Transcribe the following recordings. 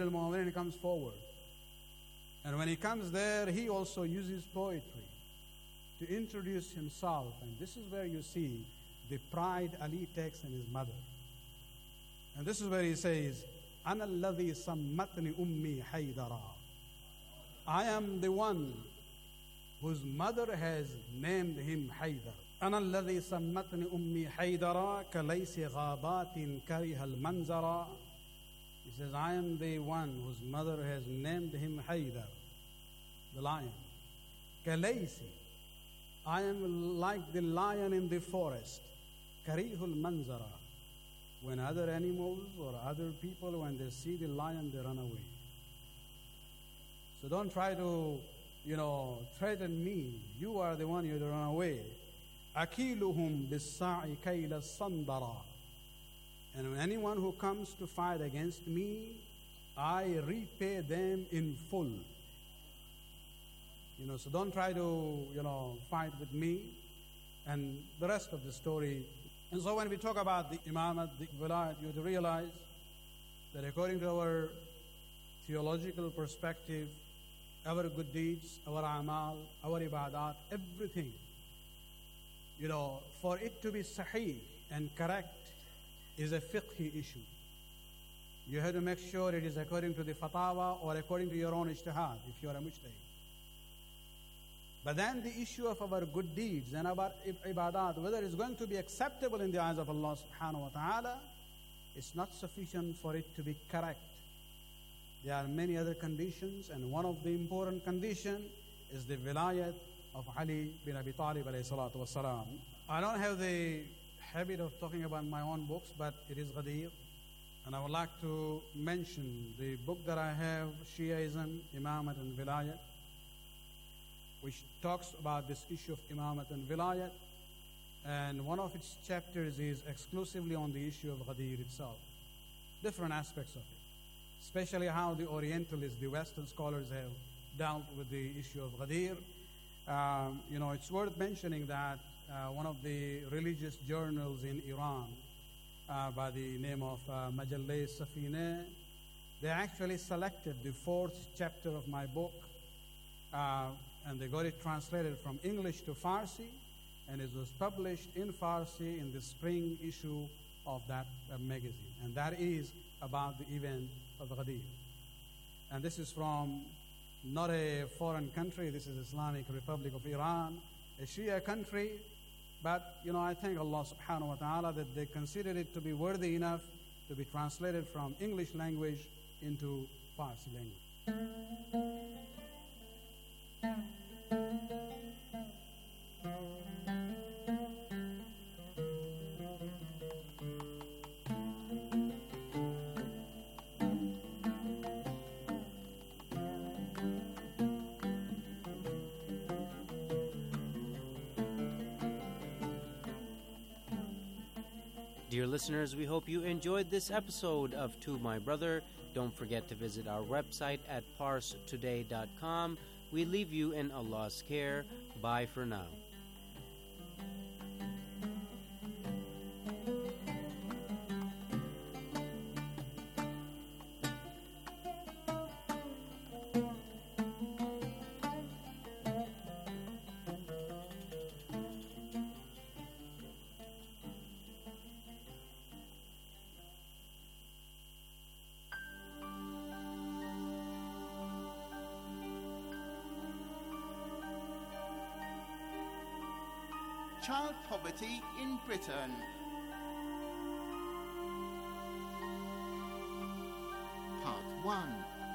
And he comes forward. And when he comes there, he also uses poetry to introduce himself. And this is where you see the pride Ali takes in his mother. And this is where he says, أَنَا الَّذِي سَمَّتْنِ أُمِّي حَيْدَرًا. I am the one whose mother has named him Haydar. أَنَا الَّذِي سَمَّتْنِ أُمِّي حَيْدَرًا كَلَيْسِ غَابَاتٍ كَرِهَ الْمَنْزَرًا. He says, I am the one whose mother has named him Haydar, the lion. كَلَيْسِ, I am like the lion in the forest. كَرِهُ الْمَنْزَرًا. When other animals or other people, when they see the lion, they run away. So don't try to, threaten me. You are the one who run away. أَكِيلُهُمْ بِالسَّعِ كَيْلَ الصَّنْدَرَا. And when anyone who comes to fight against me, I repay them in full. So don't try to, fight with me. And the rest of the story. And so when we talk about the imamate, the wilayat, you have to realize that according to our theological perspective, our good deeds, our amal, our ibadat, everything, for it to be sahih and correct is a fiqhi issue. You have to make sure it is according to the fatawa or according to your own ijtihad, if you are a mujtahid. But then the issue of our good deeds and our ibadat, whether it's going to be acceptable in the eyes of Allah subhanahu wa ta'ala, it's not sufficient for it to be correct. There are many other conditions, and one of the important conditions is the vilayat of Ali bin Abi Talib alayhi salatu wasalam. I don't have the habit of talking about my own books, but it is Ghadir. And I would like to mention the book that I have, Shiaism, Imamat and Vilayat, which talks about this issue of Imamat and Vilayat. And one of its chapters is exclusively on the issue of Ghadir itself. Different aspects of it. Especially how the Orientalists, the Western scholars have dealt with the issue of Ghadir. It's worth mentioning that one of the religious journals in Iran by the name of Majallah Safineh, they actually selected the 4th chapter of my book and they got it translated from English to Farsi, and it was published in Farsi in the spring issue of that magazine. And that is about the event of Ghadir. And this is from not a foreign country, this is Islamic Republic of Iran, a Shia country, but I thank Allah subhanahu wa ta'ala that they considered it to be worthy enough to be translated from English language into Farsi language. Dear listeners, we hope you enjoyed this episode of To My Brother. Don't forget to visit our website at parstoday.com. We leave you in Allah's care. Bye for now. Child poverty in Britain. Part 1.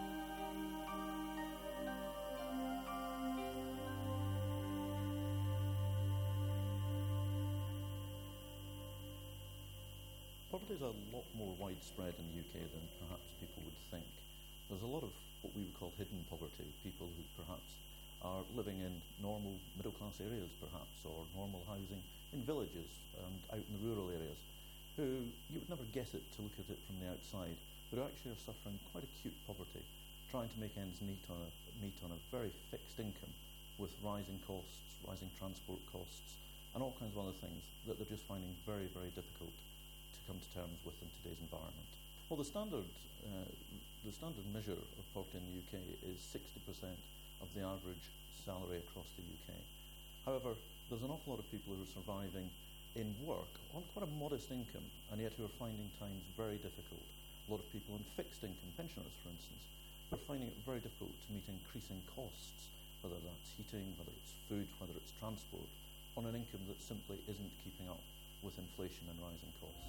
Poverty is a lot more widespread in the UK than perhaps people would think. There's a lot of what we would call hidden poverty, people who perhaps are living in normal middle-class areas perhaps, or normal housing in villages and out in the rural areas, who you would never guess it to look at it from the outside, but who actually are suffering quite acute poverty, trying to make ends meet on a very fixed income with rising costs, rising transport costs, and all kinds of other things that they're just finding very, very difficult to come to terms with in today's environment. Well, the standard the standard measure of poverty in the UK is 60% of the average salary across the UK. However, there's an awful lot of people who are surviving in work on quite a modest income, and yet who are finding times very difficult. A lot of people on fixed income, pensioners for instance, are finding it very difficult to meet increasing costs, whether that's heating, whether it's food, whether it's transport, on an income that simply isn't keeping up with inflation and rising costs.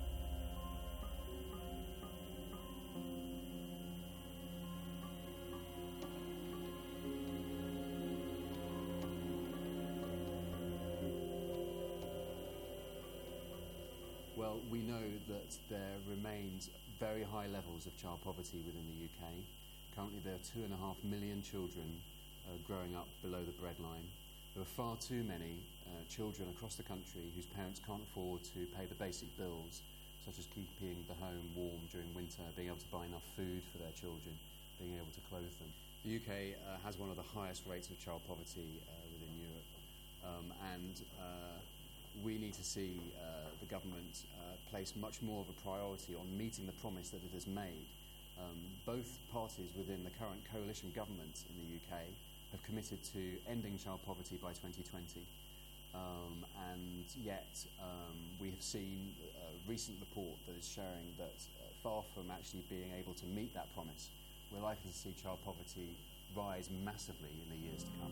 Well, we know that there remains very high levels of child poverty within the UK. Currently there are 2.5 million children growing up below the breadline. There are far too many children across the country whose parents can't afford to pay the basic bills, such as keeping the home warm during winter, being able to buy enough food for their children, being able to clothe them. The UK has one of the highest rates of child poverty within Europe, and we need to see the government place much more of a priority on meeting the promise that it has made. Both parties within the current coalition government in the UK have committed to ending child poverty by 2020. And yet we have seen a recent report that is showing that far from actually being able to meet that promise, we're likely to see child poverty rise massively in the years to come.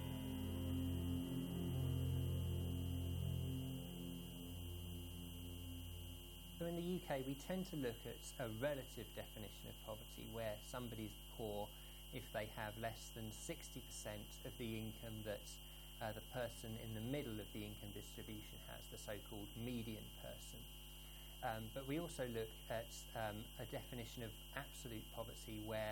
So in the UK, we tend to look at a relative definition of poverty, where somebody's poor if they have less than 60% of the income that the person in the middle of the income distribution has, the so-called median person. But we also look at a definition of absolute poverty where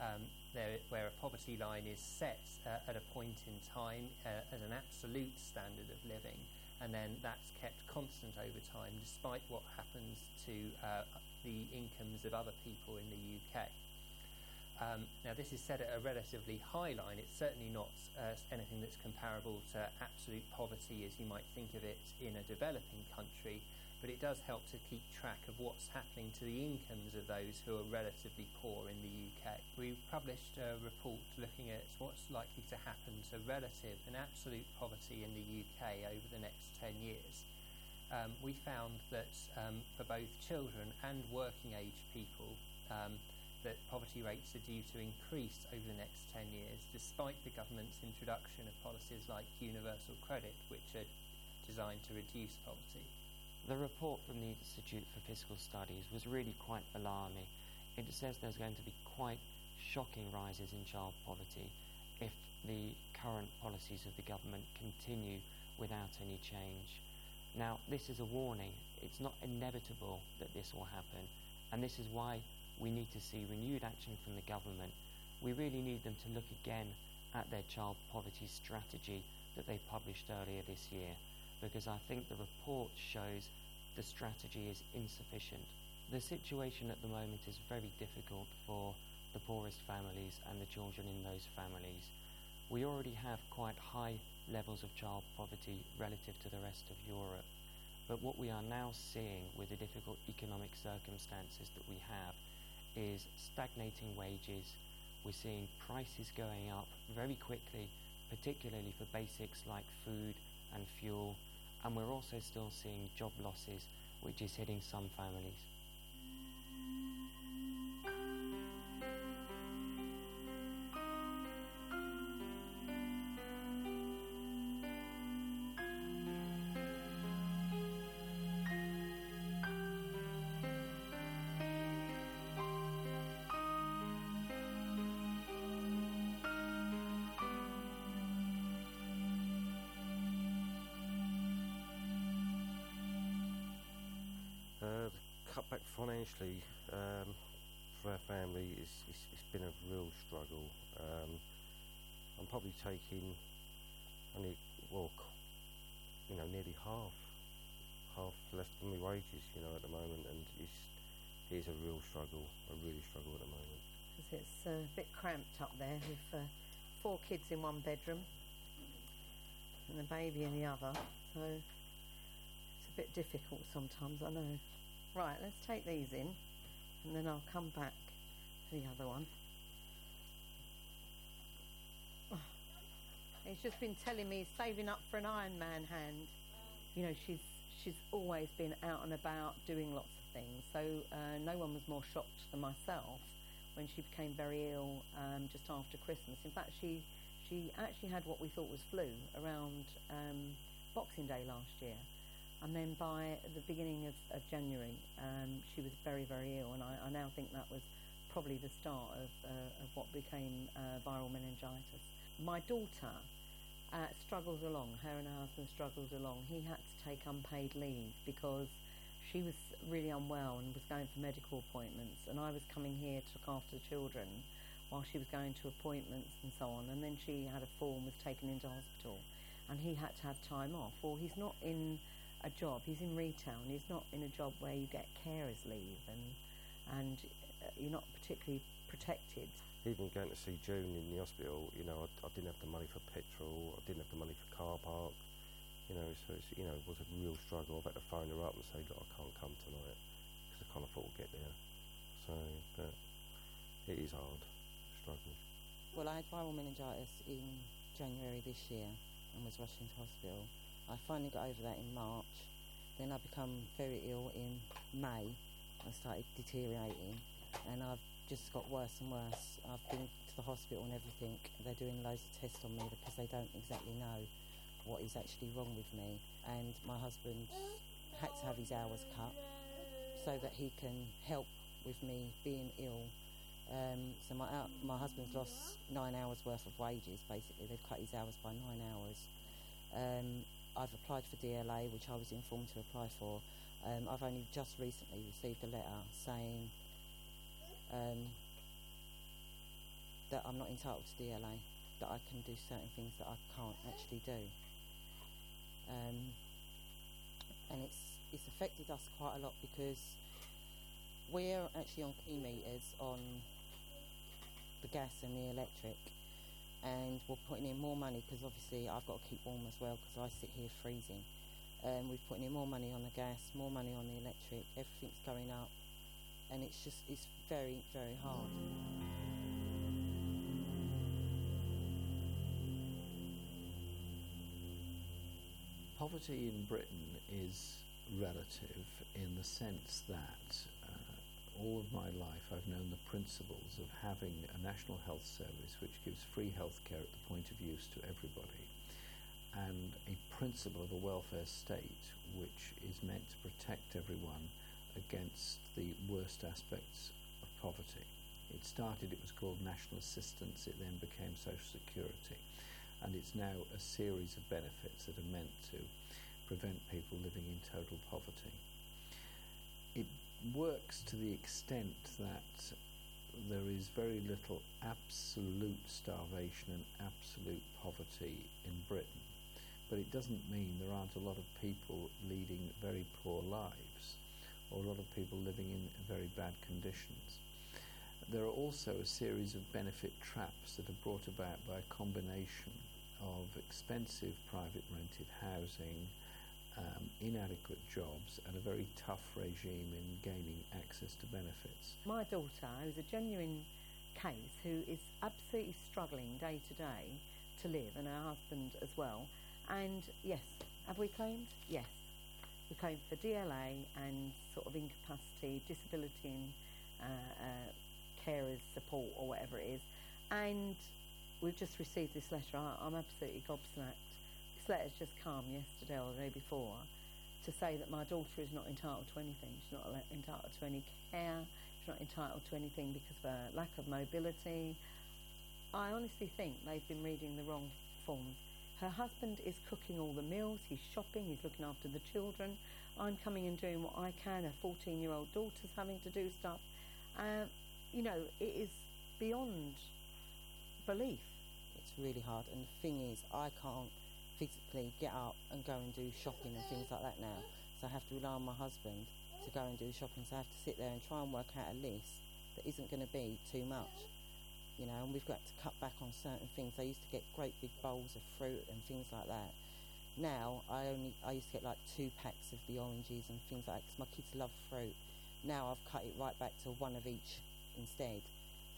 a poverty line is set at a point in time as an absolute standard of living, and then that's kept constant over time despite what happens to the incomes of other people in the UK. Now this is set at a relatively high line. It's certainly not anything that's comparable to absolute poverty as you might think of it in a developing country, but it does help to keep track of what's happening to the incomes of those who are relatively poor in the UK. We published a report looking at what's likely to happen to relative and absolute poverty in the UK over the next 10 years. We found that for both children and working age people, that poverty rates are due to increase over the next 10 years, despite the government's introduction of policies like universal credit, which are designed to reduce poverty. The report from the Institute for Fiscal Studies was really quite alarming. It says there's going to be quite shocking rises in child poverty if the current policies of the government continue without any change. Now, this is a warning. It's not inevitable that this will happen, and this is why we need to see renewed action from the government. We really need them to look again at their child poverty strategy that they published earlier this year, because I think the report shows the strategy is insufficient. The situation at the moment is very difficult for the poorest families and the children in those families. We already have quite high levels of child poverty relative to the rest of Europe, but what we are now seeing with the difficult economic circumstances that we have is stagnating wages. We're seeing prices going up very quickly, particularly for basics like food and fuel, and we're also still seeing job losses, which is hitting some families. The cutback financially for our family it's been a real struggle. I'm probably taking only nearly half less than my wages, at the moment, and it is a real struggle, a really struggle at the moment. Because it's a bit cramped up there with 4 kids in one bedroom and a baby in the other, so it's a bit difficult sometimes, I know. Right, let's take these in and then I'll come back the other one. He's just been telling me he's saving up for an Ironman hand. You know, she's always been out and about doing lots of things, so no one was more shocked than myself when she became very ill just after Christmas. In fact, she actually had what we thought was flu around Boxing Day last year, and then by the beginning of January she was very, very ill, and I now think that was probably the start of what became viral meningitis. My daughter struggles along, her and her husband struggled along. He had to take unpaid leave because she was really unwell and was going for medical appointments, and I was coming here to look after the children while she was going to appointments and so on, and then she had a fall and was taken into hospital, and he had to have time off. Well, he's not in a job, he's in retail, and he's not in a job where you get carers leave, and you're not particularly protected. Even going to see June in the hospital, you know, I didn't have the money for petrol, I didn't have the money for car park, you know, so it's, you know, it was a real struggle. I've had to phone her up and say, look, I can't come tonight, because I can't afford to get there. So, but it is hard, struggle. Well, I had viral meningitis in January this year and was rushed into hospital. I finally got over that in March, then I become very ill in May. I started deteriorating, and I've just got worse and worse. I've been to the hospital and everything. They're doing loads of tests on me because they don't exactly know what is actually wrong with me. And my husband had to have his hours cut so that he can help with me being ill. So my husband's lost 9 hours worth of wages, basically. They've cut his hours by 9 hours. I've applied for DLA, which I was informed to apply for. I've only just recently received a letter saying that I'm not entitled to DLA, that I can do certain things that I can't actually do. And it's affected us quite a lot because we're actually on key meters on the gas and the electric, and we're putting in more money because obviously I've got to keep warm as well because I sit here freezing. We're putting in more money on the gas, more money on the electric, everything's going up, and it's very, very hard. Poverty in Britain is relative in the sense that all of my life I've known the principles of having a national health service which gives free health care at the point of use to everybody, and a principle of a welfare state which is meant to protect everyone against the worst aspects of poverty. It was called national assistance, it then became social security, and it's now a series of benefits that are meant to prevent people living in total poverty. It works to the extent that there is very little absolute starvation and absolute poverty in Britain, but it doesn't mean there aren't a lot of people leading very poor lives, or a lot of people living in very bad conditions. There are also a series of benefit traps that are brought about by a combination of expensive private rented housing, inadequate jobs, and a very tough regime in gaining access to benefits. My daughter, who's a genuine case, who is absolutely struggling day to day to live, and her husband as well, and yes, have we claimed? Yes. We claimed for DLA and sort of incapacity, disability and carers support or whatever it is, and we've just received this letter. I'm absolutely gobsmacked. This letter's just come yesterday or the day before to say that my daughter is not entitled to anything. She's not entitled to any care. She's not entitled to anything because of her lack of mobility. I honestly think they've been reading the wrong forms. Her husband is cooking all the meals, he's shopping, he's looking after the children. I'm coming and doing what I can. Her 14-year-old daughter's having to do stuff. You know, it is beyond belief. It's really hard, and the thing is, I can't physically get up and go and do shopping and things like that now, so I have to rely on my husband to go and do shopping, so I have to sit there and try and work out a list that isn't going to be too much, you know, and we've got to cut back on certain things. I used to get great big bowls of fruit and things like that. Now I used to get like 2 packs of the oranges and things like that because my kids love fruit. Now I've cut it right back to 1 of each instead,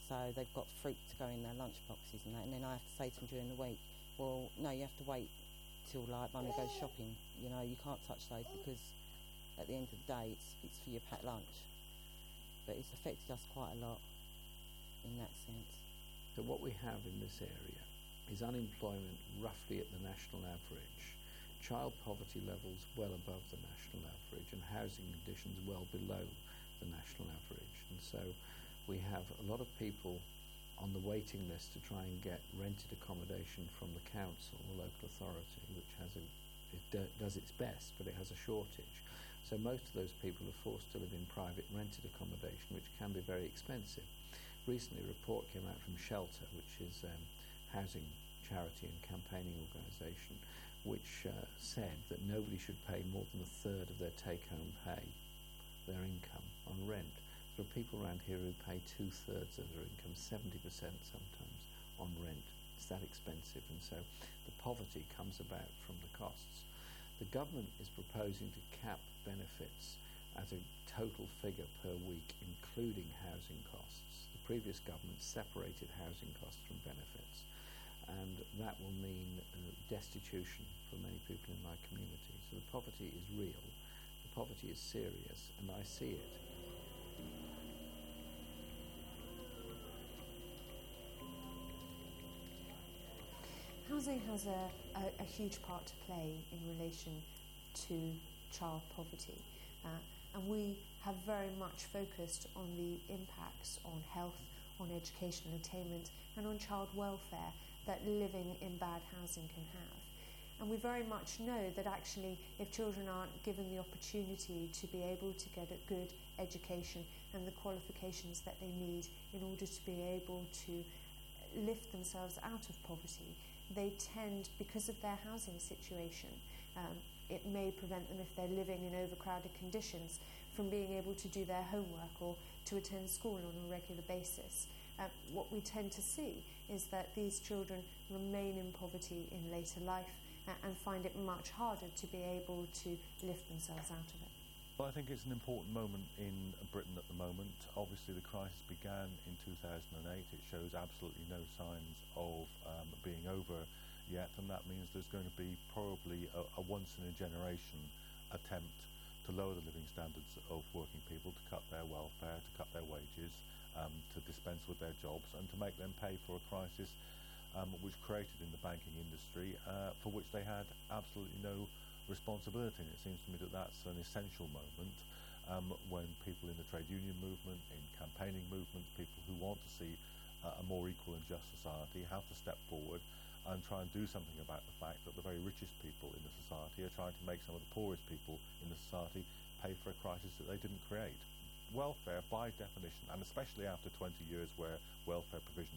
So they've got fruit to go in their lunch boxes and that, and then I have to say to them during the week, well, no, you have to wait till like Mummy goes shopping. You know, you can't touch those because at the end of the day it's for your packed lunch. But it's affected us quite a lot in that sense. So what we have in this area is unemployment roughly at the national average, child poverty levels well above the national average, and housing conditions well below the national average. And so we have a lot of people on the waiting list to try and get rented accommodation from the council, the local authority, which does its best, but it has a shortage. So most of those people are forced to live in private rented accommodation, which can be very expensive. Recently, a report came out from Shelter, which is a housing charity and campaigning organisation, which said that nobody should pay more than a third of their take-home pay, their income, on rent. There are people around here who pay 2/3 of their income, 70% sometimes, on rent. It's that expensive, and so the poverty comes about from the costs. The government is proposing to cap benefits at a total figure per week, including housing costs. The previous government separated housing costs from benefits, and that will mean destitution for many people in my community. So the poverty is real, the poverty is serious, and I see it. Housing has a huge part to play in relation to child poverty, and we have very much focused on the impacts on health, on educational attainment, and on child welfare that living in bad housing can have. And we very much know that actually if children aren't given the opportunity to be able to get a good education and the qualifications that they need in order to be able to lift themselves out of poverty, they tend, because of their housing situation, it may prevent them, if they're living in overcrowded conditions, from being able to do their homework or to attend school on a regular basis. What we tend to see is that these children remain in poverty in later life and find it much harder to be able to lift themselves out of it. Well, I think it's an important moment in Britain at the moment. Obviously, the crisis began in 2008. It shows absolutely no signs of being over yet, and that means there's going to be probably a once-in-a-generation attempt to lower the living standards of working people, to cut their welfare, to cut their wages, to dispense with their jobs, and to make them pay for a crisis which created in the banking industry, for which they had absolutely no responsibility. And it seems to me that that's an essential moment when people in the trade union movement, in campaigning movements, people who want to see a more equal and just society, have to step forward and try and do something about the fact that the very richest people in the society are trying to make some of the poorest people in the society pay for a crisis that they didn't create. Welfare, by definition, and especially after 20 years where welfare provision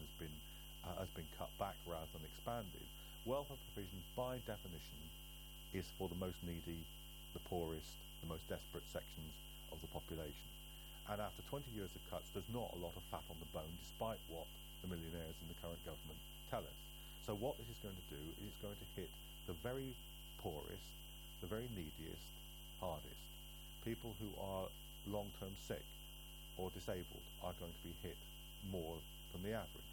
has been cut back rather than expanded, welfare provision, by definition, is for the most needy, the poorest, the most desperate sections of the population. And after 20 years of cuts, there's not a lot of fat on the bone, despite what the millionaires in the current government tell us. So what this is going to do is it's going to hit the very poorest, the very neediest, hardest. People who are long-term sick or disabled are going to be hit more than the average.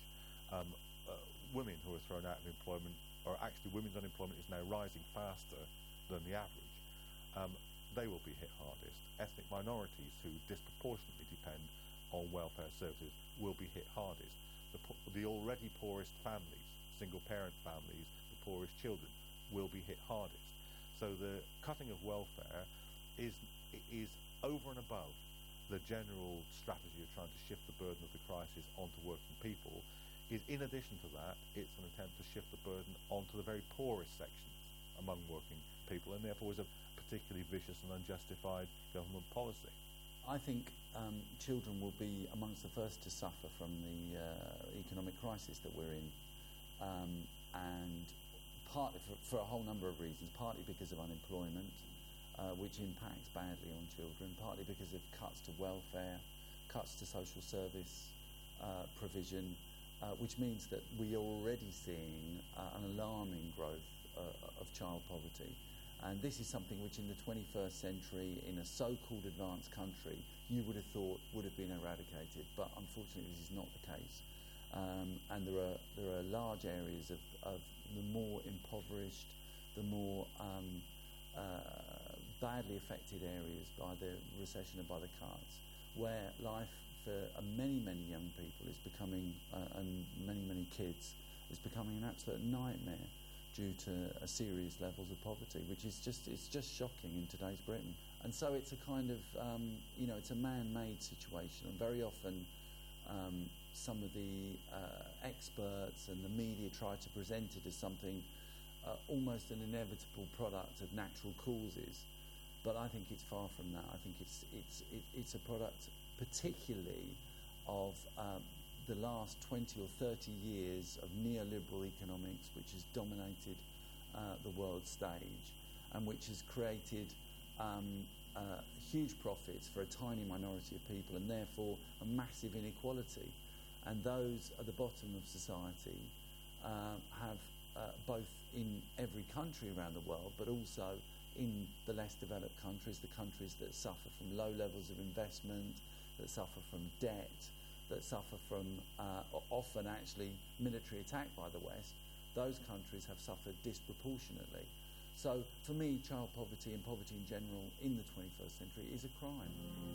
Women who are thrown out of employment, or actually women's unemployment is now rising faster than the average. They will be hit hardest. Ethnic minorities who disproportionately depend on welfare services will be hit hardest. The already poorest families, single-parent families, the poorest children, will be hit hardest. So the cutting of welfare is over and above the general strategy of trying to shift the burden of the crisis onto working people. Is in addition to that, it's an attempt to shift the burden onto the very poorest sections among working people, and therefore is a particularly vicious and unjustified government policy. I think children will be amongst the first to suffer from the economic crisis that we're in, and partly for a whole number of reasons, partly because of unemployment, which impacts badly on children, partly because of cuts to welfare, cuts to social service provision, which means that we are already seeing an alarming growth of child poverty. And this is something which in the 21st century, in a so-called advanced country, you would have thought would have been eradicated. But unfortunately, this is not the case. and there are large areas of the more impoverished, the more badly affected areas by the recession and by the cuts, where life for many young people is becoming, and many kids, is becoming an absolute nightmare due to serious levels of poverty, which is just shocking in today's Britain. And so it's a kind of, it's a man-made situation, and very often some of the experts and the media try to present it as something almost an inevitable product of natural causes, but I think it's far from that. I think it's a product particularly of the last 20 or 30 years of neoliberal economics, which has dominated the world stage and which has created huge profits for a tiny minority of people, and therefore a massive inequality. And those at the bottom of society have both in every country around the world, but also in the less developed countries, the countries that suffer from low levels of investment, that suffer from debt, that suffer from often actually military attack by the West, those countries have suffered disproportionately. So for me, child poverty and poverty in general in the 21st century is a crime.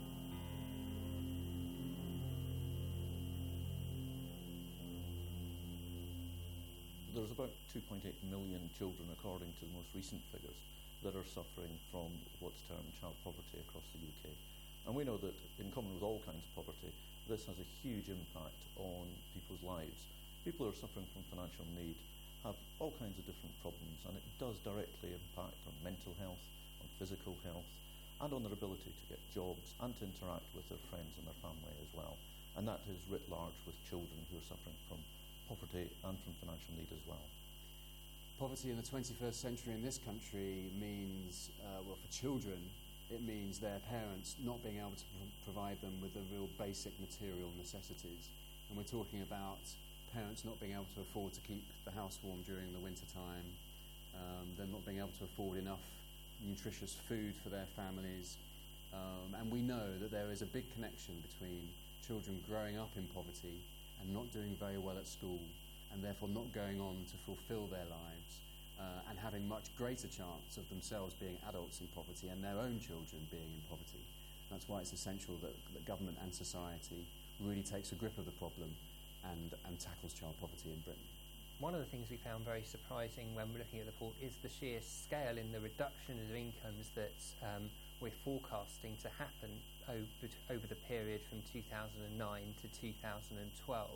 There's about 2.8 million children, according to the most recent figures, that are suffering from what's termed child poverty across the UK. And we know that, in common with all kinds of poverty, this has a huge impact on people's lives. People who are suffering from financial need have all kinds of different problems, and it does directly impact on mental health, on physical health, and on their ability to get jobs and to interact with their friends and their family as well. And that is writ large with children who are suffering from poverty and from financial need as well. Poverty in the 21st century in this country means, for children, it means their parents not being able to provide them with the real basic material necessities. And we're talking about parents not being able to afford to keep the house warm during the winter time, them not being able to afford enough nutritious food for their families. And we know that there is a big connection between children growing up in poverty and not doing very well at school, and therefore not going on to fulfill their lives, and having much greater chance of themselves being adults in poverty and their own children being in poverty. That's why it's essential that government and society really takes a grip of the problem and tackles child poverty in Britain. One of the things we found very surprising when we're looking at the report is the sheer scale in the reduction of incomes that we're forecasting to happen over the period from 2009 to 2012.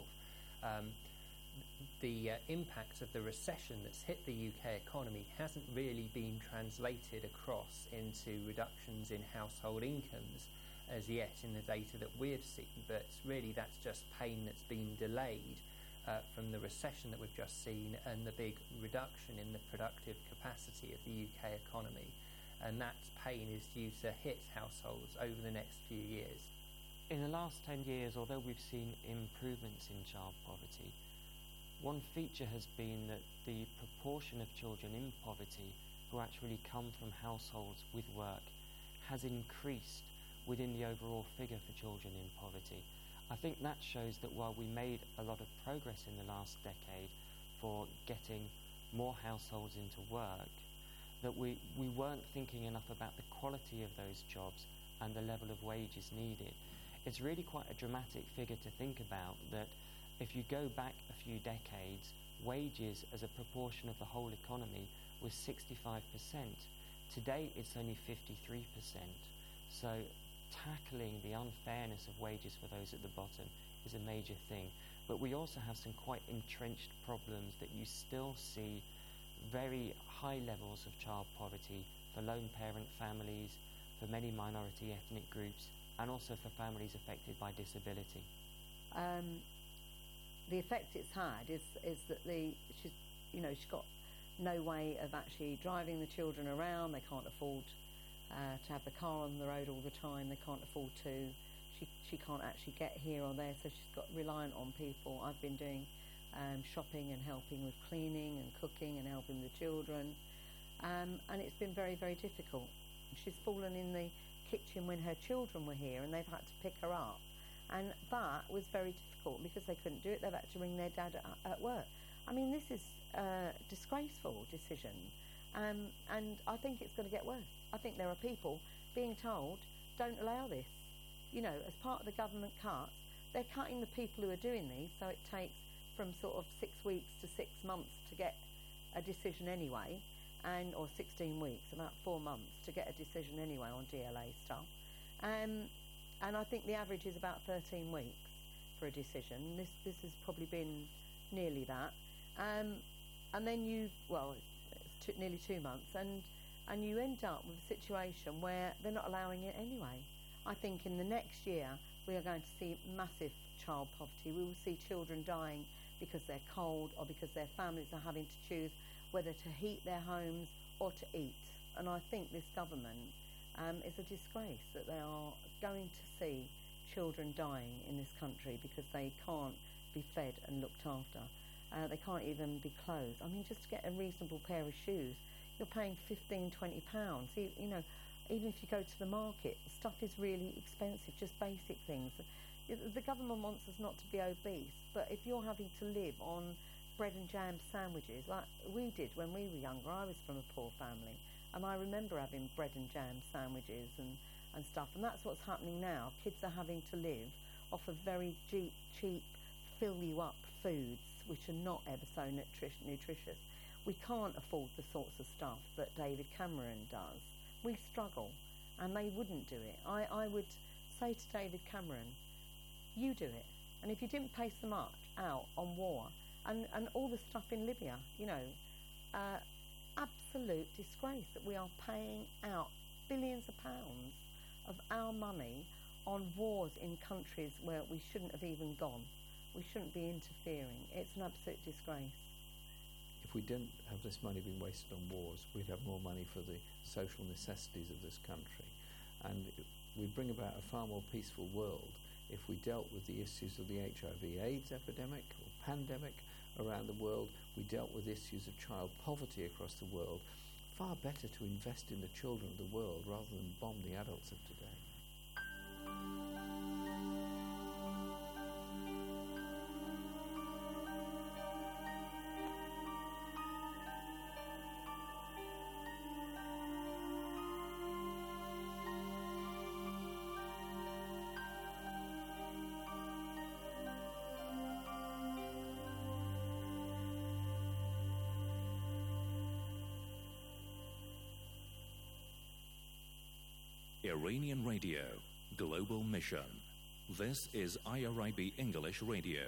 The impact of the recession that's hit the UK economy hasn't really been translated across into reductions in household incomes as yet in the data that we've seen, but really that's just pain that's been delayed from the recession that we've just seen and the big reduction in the productive capacity of the UK economy. And that pain is due to hit households over the next few years. In the last 10 years, although we've seen improvements in child poverty, one feature has been that the proportion of children in poverty who actually come from households with work has increased within the overall figure for children in poverty. I think that shows that while we made a lot of progress in the last decade for getting more households into work, that we weren't thinking enough about the quality of those jobs and the level of wages needed. It's really quite a dramatic figure to think about, that if you go back a few decades, wages as a proportion of the whole economy was 65%. Today it's only 53%. So tackling the unfairness of wages for those at the bottom is a major thing. But we also have some quite entrenched problems that you still see very high levels of child poverty for lone parent families, for many minority ethnic groups, and also for families affected by disability. The effect it's had is that she's got no way of actually driving the children around. They can't afford to have the car on the road all the time. They can't afford to. She can't actually get here or there, so she's got reliant on people. I've been doing shopping and helping with cleaning and cooking and helping the children, and it's been very, very difficult. She's fallen in the kitchen when her children were here, and they've had to pick her up And that was very difficult because they couldn't do it. They've had to ring their dad at work. I mean, this is a disgraceful decision. And I think it's going to get worse. I think there are people being told, don't allow this. You know, as part of the government cuts, they're cutting the people who are doing these, so it takes from sort of 6 weeks to 6 months to get a decision anyway, or 16 weeks, about 4 months to get a decision anyway on DLA stuff. And I think the average is about 13 weeks for a decision. This has probably been nearly that. And then it's nearly 2 months, and you end up with a situation where they're not allowing it anyway. I think in the next year we are going to see massive child poverty. We will see children dying because they're cold or because their families are having to choose whether to heat their homes or to eat. And I think this government is a disgrace that they are going to see children dying in this country because they can't be fed and looked after. They can't even be clothed. I mean, just to get a reasonable pair of shoes, you're paying £15, £20. You know, even if you go to the market, stuff is really expensive, just basic things. The government wants us not to be obese, but if you're having to live on bread and jam sandwiches, like we did when we were younger, I was from a poor family, and I remember having bread and jam sandwiches and stuff, and that's what's happening now. Kids are having to live off of very cheap, fill-you-up foods, which are not ever so nutritious. We can't afford the sorts of stuff that David Cameron does. We struggle, and they wouldn't do it. I would say to David Cameron, you do it. And if you didn't pay so much out on war and all the stuff in Libya, you know, absolute disgrace that we are paying out billions of pounds of our money on wars in countries where we shouldn't have even gone. We shouldn't be interfering. It's an absolute disgrace. If we didn't have this money being wasted on wars, we'd have more money for the social necessities of this country. And we'd bring about a far more peaceful world if we dealt with the issues of the HIV/AIDS epidemic or pandemic around the world. We dealt with issues of child poverty across the world. Far better to invest in the children of the world rather than bomb the adults of today. Iranian Radio, Global Mission. This is IRIB English Radio.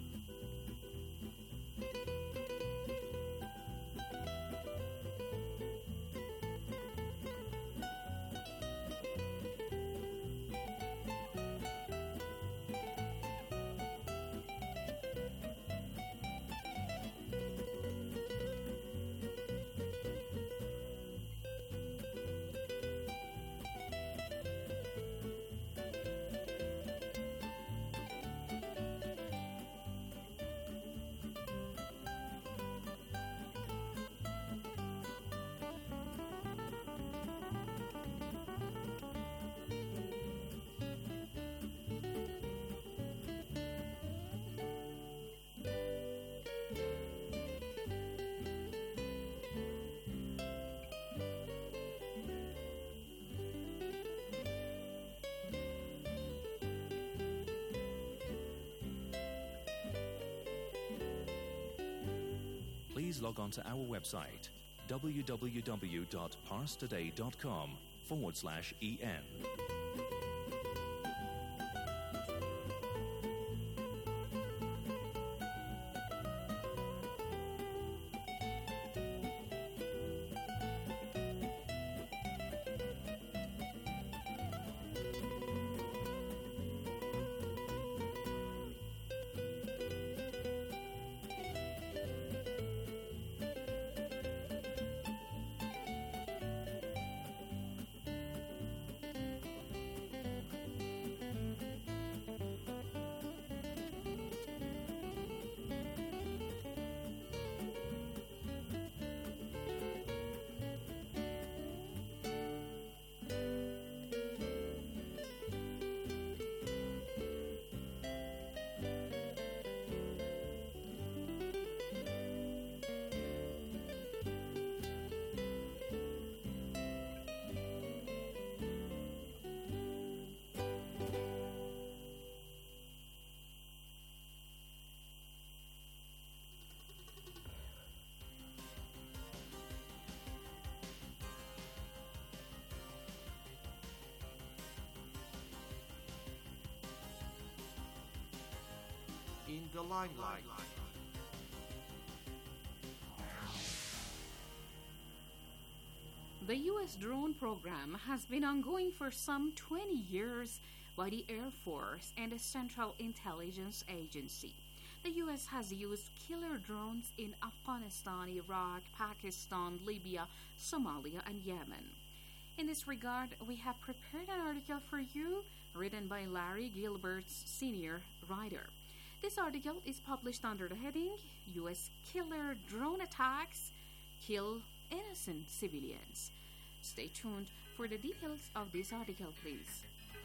Please log on to our website, www.parstoday.com/en. the limelight. The U.S. drone program has been ongoing for some 20 years by the Air Force and the Central Intelligence Agency. The U.S. has used killer drones in Afghanistan, Iraq, Pakistan, Libya, Somalia, and Yemen. In this regard, we have prepared an article for you written by Larry Gilbert, senior writer. This article is published under the heading U.S. Killer Drone Attacks Kill Innocent Civilians. Stay tuned for the details of this article, please.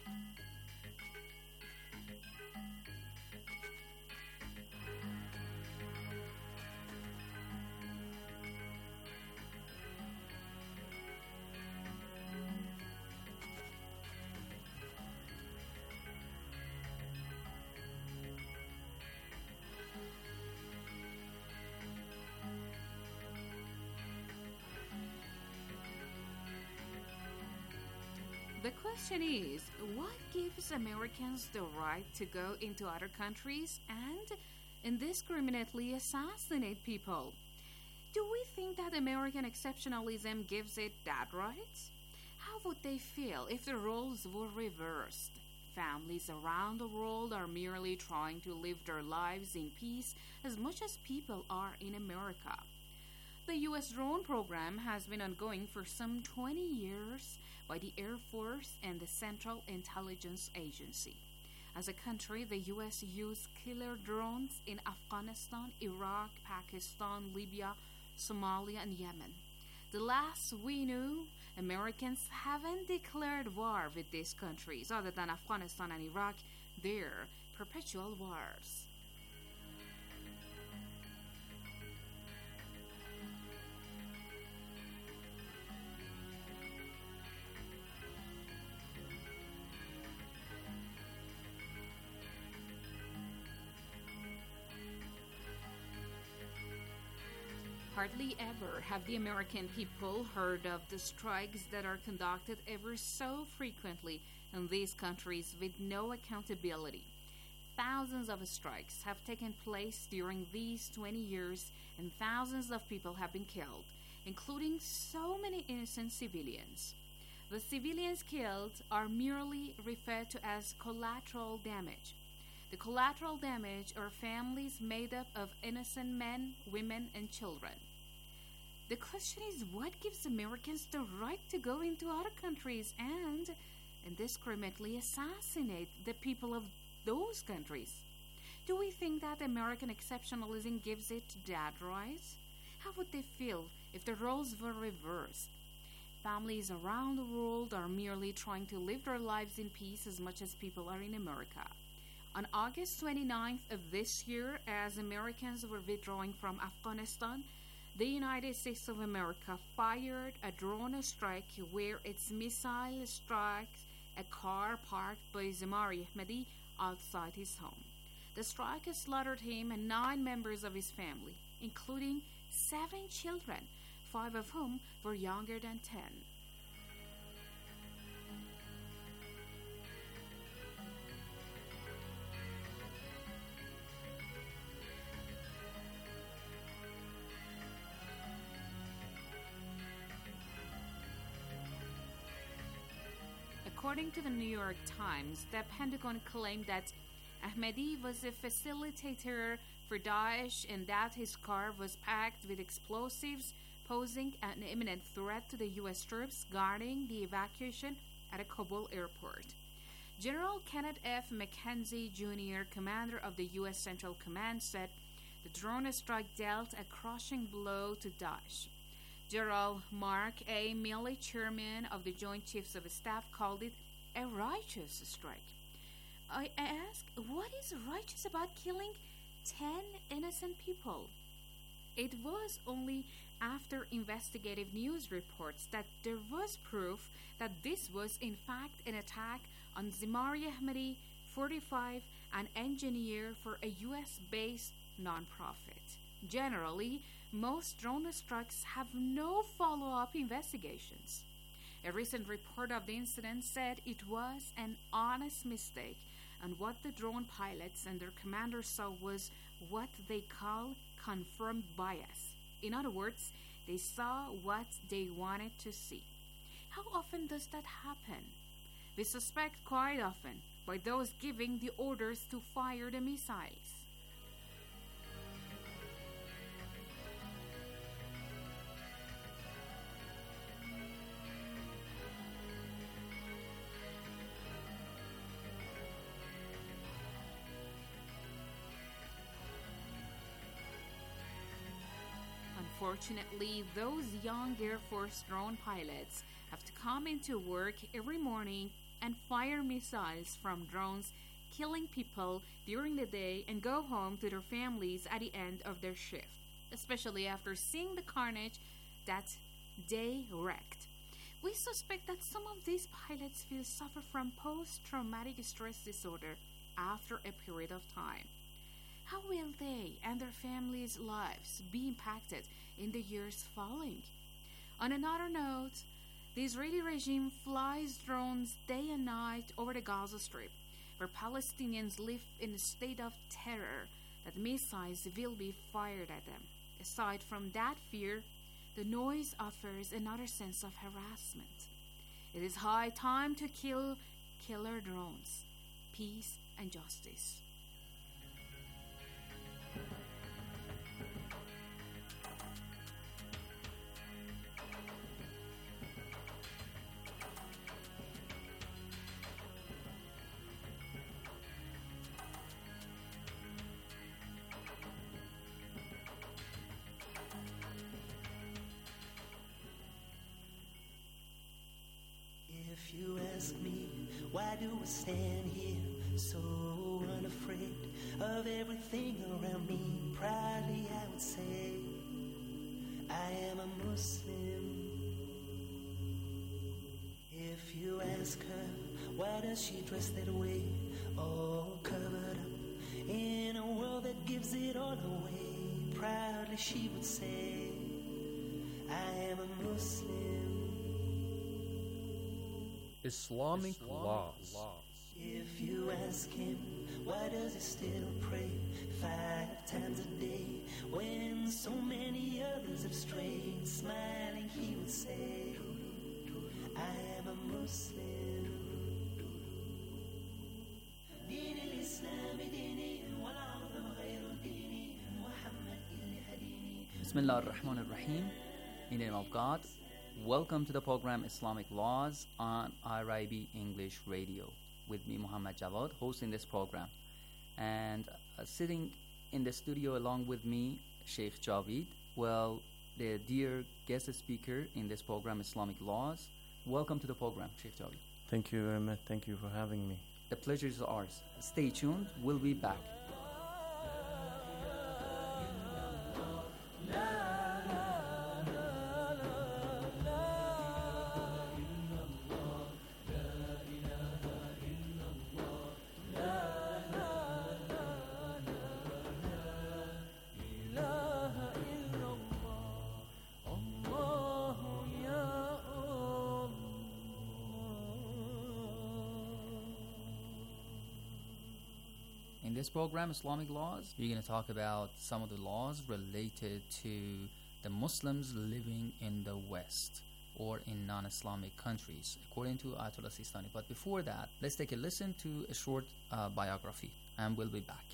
The question is, what gives Americans the right to go into other countries and indiscriminately assassinate people? Do we think that American exceptionalism gives it that right? How would they feel if the roles were reversed? Families around the world are merely trying to live their lives in peace as much as people are in America. The U.S. drone program has been ongoing for some 20 years by the Air Force and the Central Intelligence Agency. As a country, the U.S. used killer drones in Afghanistan, Iraq, Pakistan, Libya, Somalia, and Yemen. The last we knew, Americans haven't declared war with these countries. Other than Afghanistan and Iraq, they're perpetual wars. Hardly ever have the American people heard of the strikes that are conducted ever so frequently in these countries with no accountability. Thousands of strikes have taken place during these 20 years, and thousands of people have been killed, including so many innocent civilians. The civilians killed are merely referred to as collateral damage. The collateral damage are families made up of innocent men, women, and children. The question is, what gives Americans the right to go into other countries and indiscriminately assassinate the people of those countries? Do we think that American exceptionalism gives it that right? How would they feel if the roles were reversed? Families around the world are merely trying to live their lives in peace as much as people are in America. On August 29th of this year, as Americans were withdrawing from Afghanistan, the United States of America fired a drone strike where its missile struck a car parked by Zamari Ahmadi outside his home. The strike slaughtered him and 9 members of his family, including 7 children, 5 of whom were younger than 10. According to the New York Times, the Pentagon claimed that Ahmadi was a facilitator for Daesh and that his car was packed with explosives, posing an imminent threat to the U.S. troops guarding the evacuation at a Kabul airport. General Kenneth F. McKenzie, Jr., commander of the U.S. Central Command, said the drone strike dealt a crushing blow to Daesh. General Mark A. Milley, chairman of the Joint Chiefs of Staff, called it a righteous strike. I ask, what is righteous about killing 10 innocent people? It was only after investigative news reports that there was proof that this was in fact an attack on Zamari Ahmadi, 45, an engineer for a U.S.-based nonprofit. Generally, most drone strikes have no follow-up investigations. A recent report of the incident said it was an honest mistake, and what the drone pilots and their commanders saw was what they call confirmed bias. In other words, they saw what they wanted to see. How often does that happen? We suspect quite often by those giving the orders to fire the missiles. Unfortunately, those young Air Force drone pilots have to come into work every morning and fire missiles from drones, killing people during the day and go home to their families at the end of their shift, especially after seeing the carnage that they wreaked. We suspect that some of these pilots will suffer from post-traumatic stress disorder after a period of time. How will they and their families' lives be impacted in the years following? On another note, the Israeli regime flies drones day and night over the Gaza Strip, where Palestinians live in a state of terror that missiles will be fired at them. Aside from that fear, the noise offers another sense of harassment. It is high time to kill killer drones. Peace and justice. If you ask me, why do I stand here so unafraid of everything around me? Proudly I would say, I am a Muslim. If you ask her, why does she dress that way, all covered up in a world that gives it all away? Proudly she would say, I am a Muslim. Islamic laws. If you ask him, why does he still pray 5 times a day when so many others have strayed? Smiling he would say, I am a Muslim. دين الإسلام ديني والعظم غير ديني محمد اللي هديني. Bismillah ar-Rahman ar-Rahim. In the name of God. Welcome to the program Islamic Laws on IRIB English Radio with me, Muhammad Jawad, hosting this program. And sitting in the studio along with me, Sheikh Javid, well, the dear guest speaker in this program, Islamic Laws. Welcome to the program, Sheikh Javid. Thank you very much. Thank you for having me. The pleasure is ours. Stay tuned. We'll be back. In this program, Islamic Laws, we're going to talk about some of the laws related to the Muslims living in the West or in non-Islamic countries, according to Ayatollah Sistani. But before that, let's take a listen to a short biography, and we'll be back.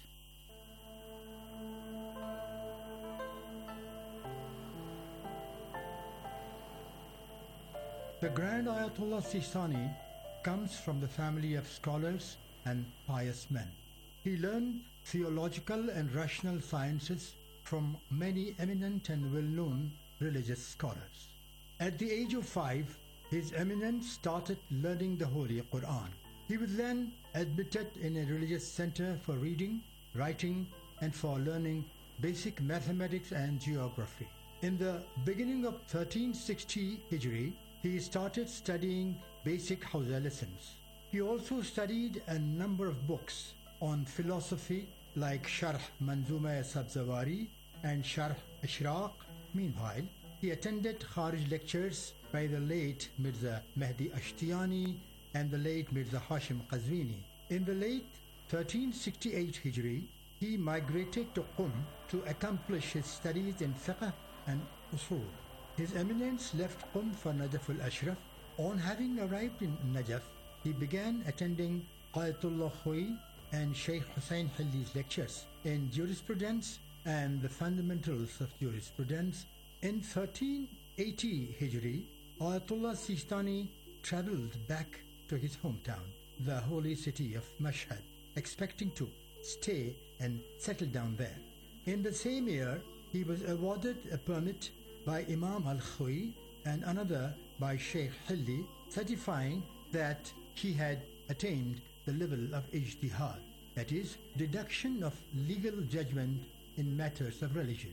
The Grand Ayatollah Sistani comes from the family of scholars and pious men. He learned theological and rational sciences from many eminent and well-known religious scholars. At the age of 5, His Eminence started learning the Holy Quran. He was then admitted in a religious center for reading, writing, and for learning basic mathematics and geography. In the beginning of 1360 Hijri, he started studying basic Hausa lessons. He also studied a number of books on philosophy like Sharh Manzuma Sabzawari and Sharh Ishraq. Meanwhile, he attended Kharij lectures by the late Mirza Mehdi Ashtiyani and the late Mirza Hashim Qazwini. In the late 1368 Hijri, he migrated to Qum to accomplish his studies in fiqh and usul. His Eminence left Qum for Najaf al-Ashraf. On having arrived in Najaf, he began attending Ayatollah Khoi and Sheikh Hussein Hilli's lectures in jurisprudence and the fundamentals of jurisprudence. In 1380 Hijri, Ayatollah Sistani travelled back to his hometown, the holy city of Mashhad, expecting to stay and settle down there. In the same year, he was awarded a permit by Imam al-Khoi and another by Sheikh Hilli, certifying that he had attained the level of ijtihad, that is, deduction of legal judgment in matters of religion.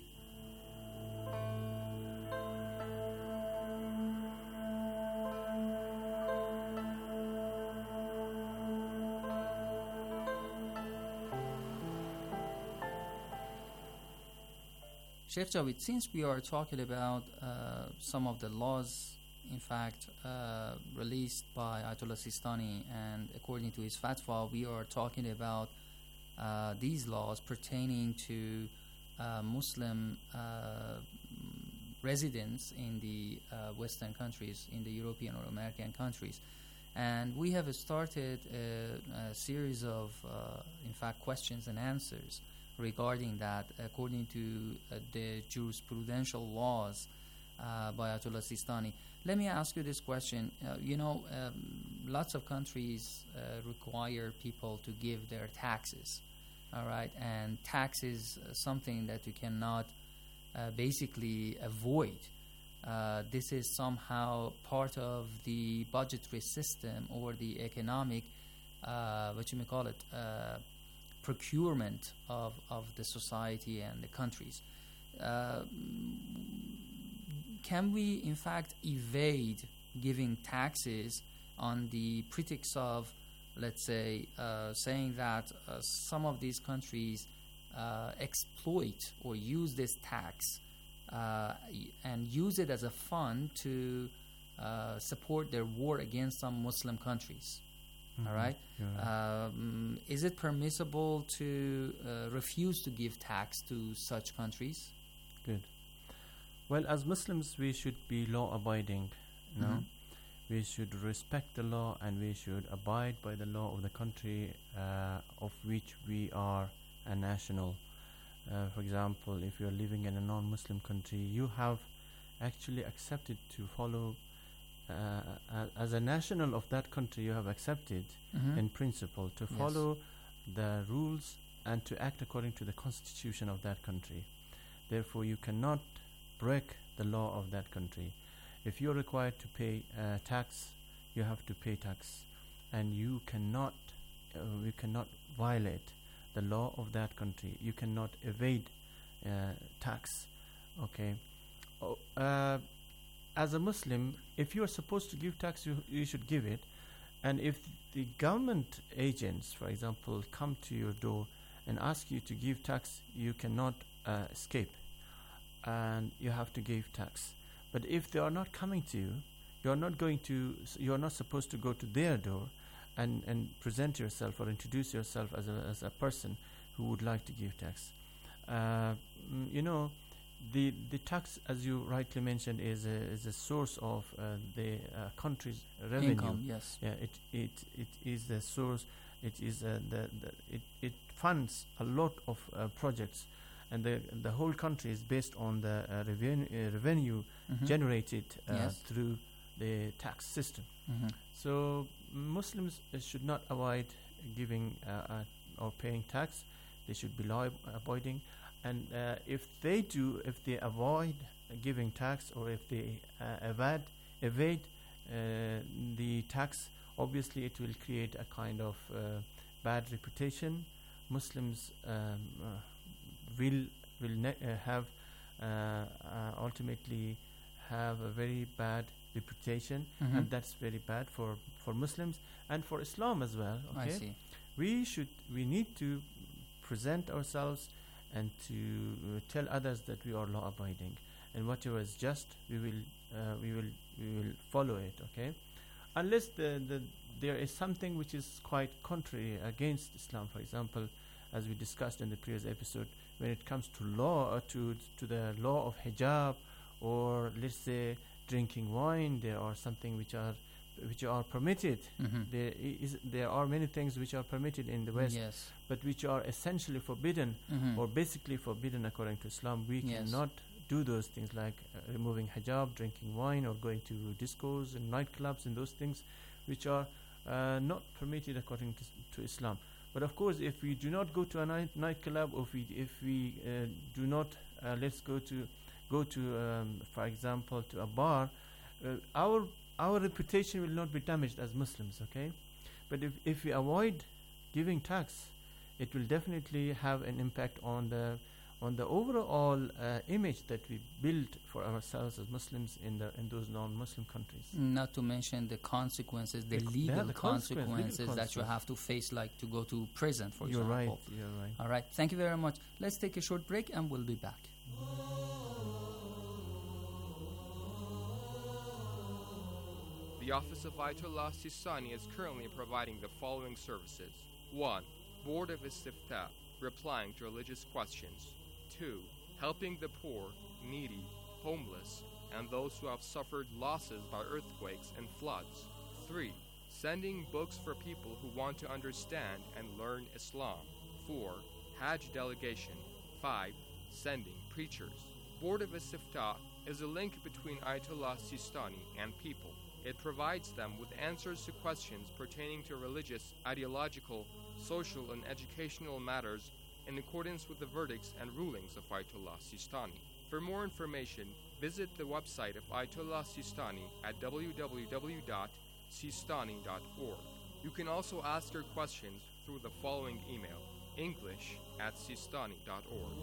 Sheikh Javed, since we are talking about some of the laws, in fact, released by Ayatollah Sistani, and according to his fatwa, we are talking about these laws pertaining to Muslim residents in the Western countries, in the European or American countries. And we have started a series of, in fact, questions and answers regarding that, according to the jurisprudential laws by Ayatollah Sistani. Let me ask you this question. Lots of countries require people to give their taxes, all right? And tax is something that you cannot basically avoid. This is somehow part of the budgetary system or the economic, procurement of the society and the countries. Can we, in fact, evade giving taxes on the pretext of, let's say, saying that some of these countries exploit or use this tax and use it as a fund to support their war against some Muslim countries? Mm-hmm. All right. Yeah. Is it permissible to refuse to give tax to such countries? Good. Well, as Muslims, we should be law-abiding. No, Mhm. we should respect the law, and we should abide by the law of the country of which we are a national. For example, if you are living in a non-Muslim country, you have actually accepted to follow. As a national of that country, you have accepted Mhm. in principle to Yes. follow the rules and to act according to the constitution of that country. Therefore, you cannot break the law of that country. If you're required to pay tax, you have to pay tax, and you cannot violate the law of that country. You cannot evade tax. Okay. As a Muslim, if you are supposed to give tax, you should give it. And if the government agents, for example, come to your door and ask you to give tax, you cannot escape, and you have to give tax. But if they are not coming to you, you are not supposed to go to their door and present yourself or introduce yourself as a person who would like to give tax. The tax, as you rightly mentioned, is a source of the country's revenue. Income, yes. Yeah, it is the source. It is it funds a lot of projects, and the whole country is based on the revenue Mhm. generated Yes. through the tax system. Mhm. So Muslims should not avoid giving or paying tax. They should be law-abiding. And if they avoid giving tax, or if they evade the tax, obviously it will create a kind of bad reputation. Muslims will have ultimately have a very bad reputation, Mhm. and that's very bad for Muslims and for Islam as well. I Okay? see. We need to present ourselves and to tell others that we are law-abiding, and whatever is just, we will follow it. Okay, unless there is something which is quite contrary against Islam. For example, as we discussed in the previous episode, when it comes to law, to the law of hijab, or let's say drinking wine, there are something which are permitted. There are many things which are permitted in the West, Yes. but which are essentially forbidden, or basically forbidden according to Islam. We Yes. cannot do those things like removing hijab, drinking wine, or going to discos and nightclubs and those things which are not permitted according to Islam. But of course, if we do not go to a nightclub, or if we do not let's go to for example to a bar, our reputation will not be damaged as Muslims, okay? But if we avoid giving tax, it will definitely have an impact on the overall image that we build for ourselves as Muslims in those non-Muslim countries. Not to mention the consequences, the legal consequences that you have to face, like to go to prison, for You're example. right, you're right. All right, thank you very much. Let's take a short break and we'll be back. The Office of Ayatollah Sistani is currently providing the following services. 1. Board of Istifta, replying to religious questions. 2. Helping the poor, needy, homeless, and those who have suffered losses by earthquakes and floods. 3. Sending books for people who want to understand and learn Islam. 4. Hajj delegation. 5. Sending preachers. Board of Istifta is a link between Ayatollah Sistani and people. It provides them with answers to questions pertaining to religious, ideological, social, and educational matters in accordance with the verdicts and rulings of Ayatollah Sistani. For more information, visit the website of Ayatollah Sistani at www.sistani.org. You can also ask your questions through the following email, english@sistani.org.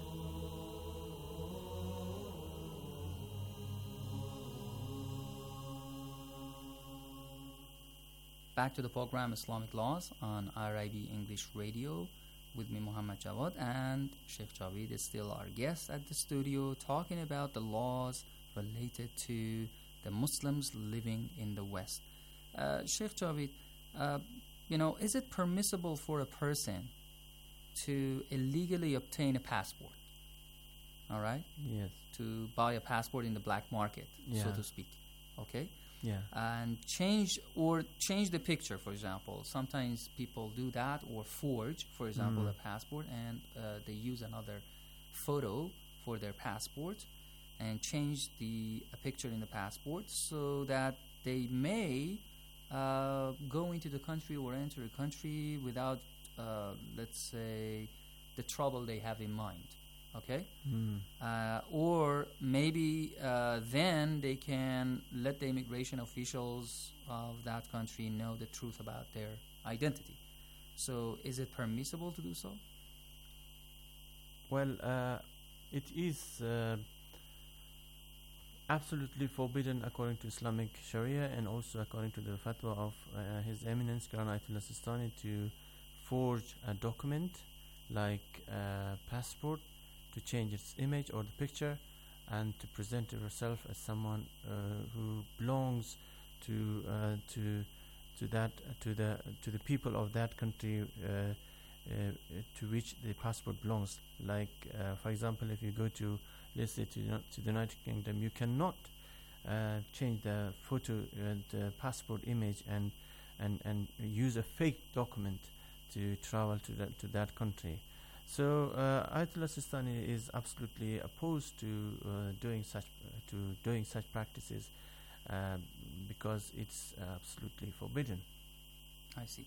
Back to the program Islamic Laws on RIB English Radio with me, Muhammad Jawad, and Sheikh Javid is still our guest at the studio, talking about the laws related to the Muslims living in the West. Sheikh Javid, is it permissible for a person to illegally obtain a passport? All right? Yes. To buy a passport in the black market, so Yeah. to speak. Okay? Yeah. And change the picture, for example. Sometimes people do that, or forge, for example, a passport, and they use another photo for their passport and change the picture in the passport so that they may go into the country or enter a country without, let's say, the trouble they have in mind. Okay? Or maybe then they can let the immigration officials of that country know the truth about their identity. So is it permissible to do so? Well, it is absolutely forbidden according to Islamic Sharia, and also according to the fatwa of His Eminence Grand Ayatollah Sistani, to forge a document like a passport, to change its image or the picture, and to present yourself as someone who belongs to the people of that country to which the passport belongs. Like, for example, if you go to, let's say, to the United Kingdom, you cannot change the photo, the passport image, and use a fake document to travel to that country. So Ayatollah Sistani is absolutely opposed to doing such practices because it's absolutely forbidden. I see.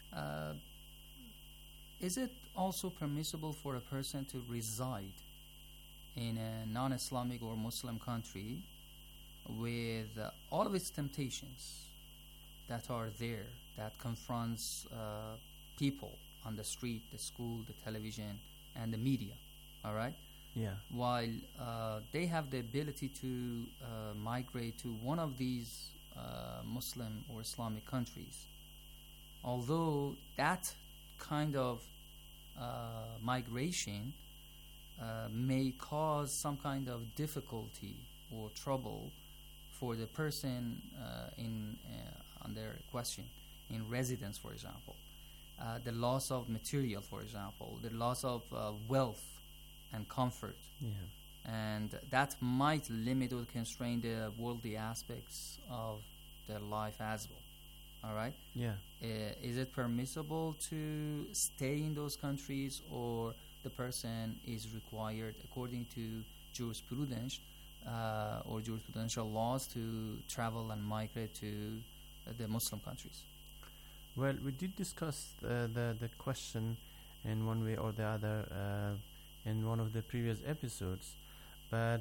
Is it also permissible for a person to reside in a non-Islamic or Muslim country with all of its temptations that are there, that confronts people on the street, the school, the television, and the media, all right? Yeah. While they have the ability to migrate to one of these Muslim or Islamic countries, although that kind of migration may cause some kind of difficulty or trouble for the person under question, in residence, for example. the loss of material, for example, the loss of wealth and comfort. Yeah. And that might limit or constrain the worldly aspects of their life as well. All right? Yeah. Is it permissible to stay in those countries, or the person is required, according to jurisprudence or jurisprudential laws, to travel and migrate to the Muslim countries? Well, we did discuss the question in one way or the other in one of the previous episodes, but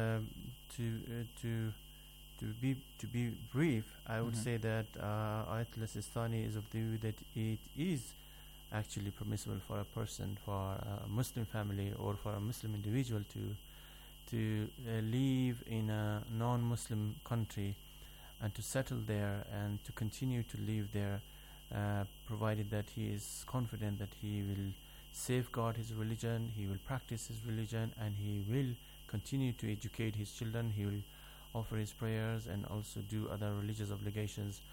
to be brief, I would say that Ayatul Sistani is of the view that it is actually permissible for a person, for a Muslim family or for a Muslim individual to live in a non-Muslim country and to settle there and to continue to live there, provided that he is confident that he will safeguard his religion, he will practice his religion, and he will continue to educate his children, he will offer his prayers and also do other religious obligations.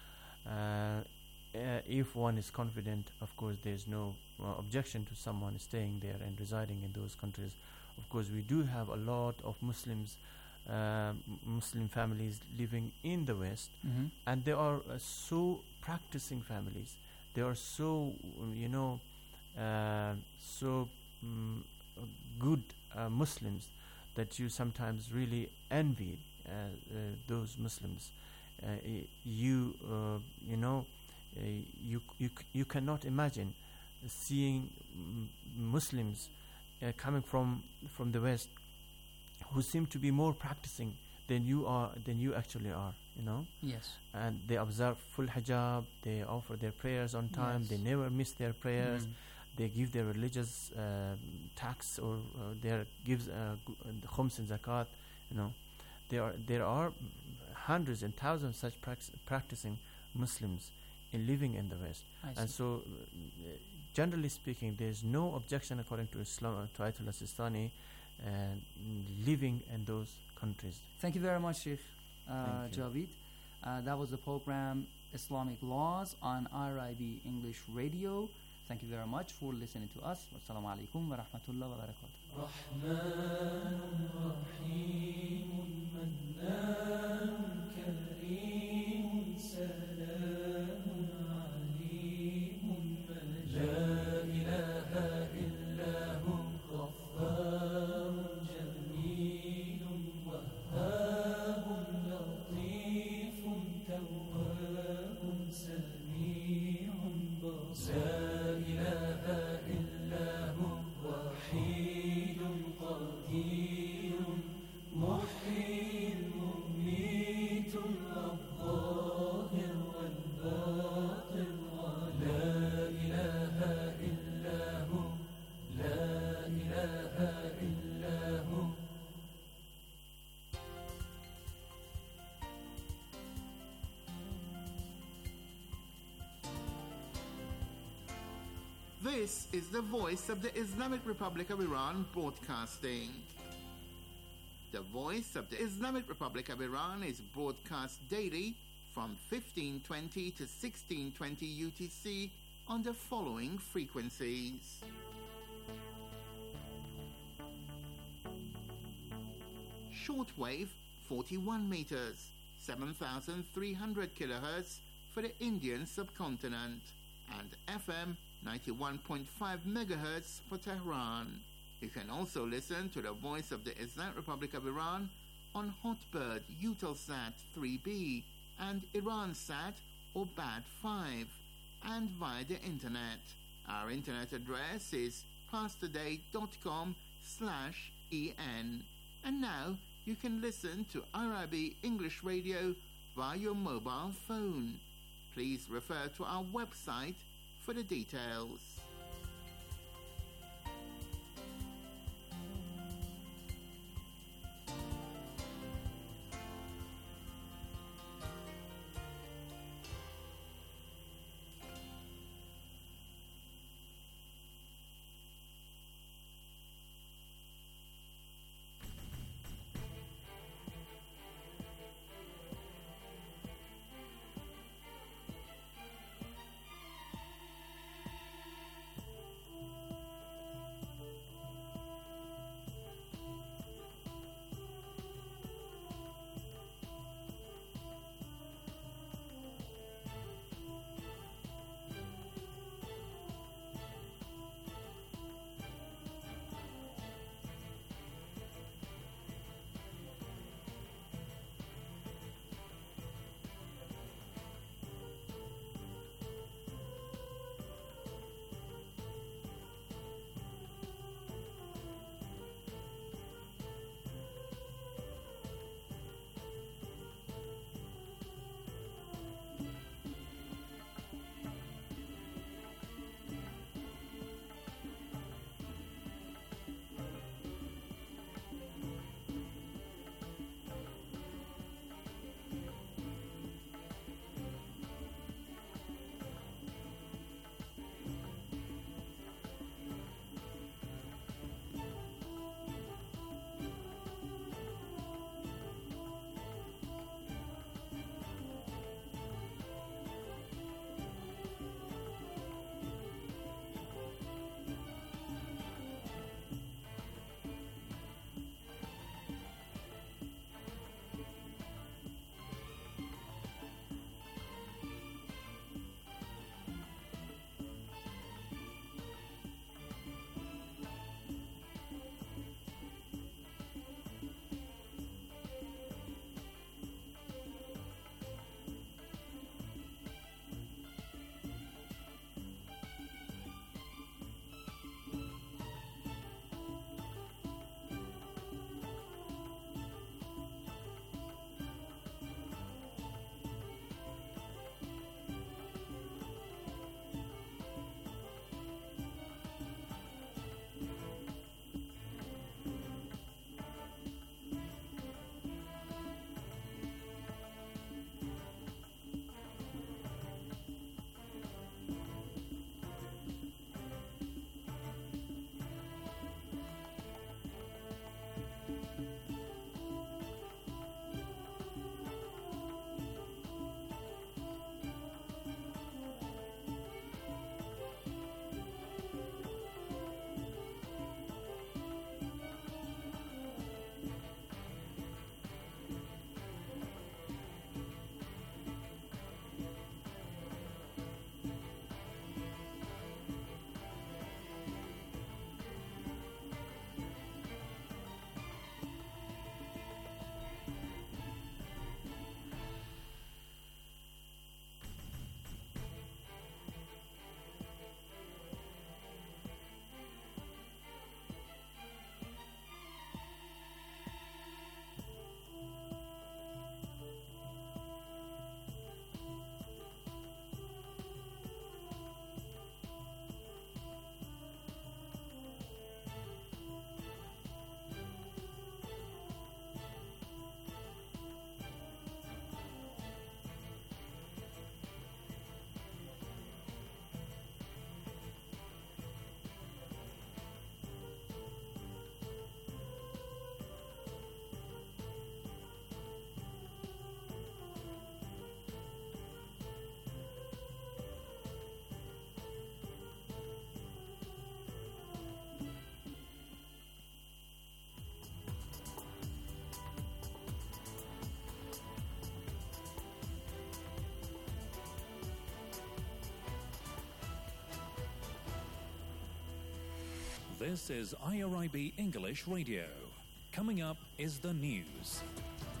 If one is confident, of course, there is no objection to someone staying there and residing in those countries. Of course, we do have a lot of Muslims, Muslim families living in the West, and they are so practicing families. They are so, good Muslims that you sometimes really envy those Muslims. You cannot imagine seeing Muslims coming from the West who seem to be more practicing than you actually are, Yes. And they observe full hijab, they offer their prayers on time, they never miss their prayers, they give their religious tax or their gives khums and zakat, There are hundreds and thousands of such practicing Muslims living in the West. And so, generally speaking, there is no objection according to Islam, to Ayatollah Sistani, living in those countries. Thank you very much, Sheikh Javid. That was the program Islamic Laws on IRIB English Radio. Thank you very much for listening to us. Wassalamu alaikum wa rahmatullahi wa barakatuh. This is the voice of the Islamic Republic of Iran broadcasting. The voice of the Islamic Republic of Iran is broadcast daily from 1520 to 1620 UTC on the following frequencies. Shortwave 41 meters, 7,300 kilohertz for the Indian subcontinent, and FM 91.5 megahertz for Tehran. You can also listen to the voice of the Islamic Republic of Iran on Hotbird Eutelsat 3B and Iransat or BAD5, and via the internet. Our internet address is pastoday.com/en. And now you can listen to IRIB English Radio via your mobile phone. Please refer to our website for the details. This is IRIB English Radio. Coming up is the news.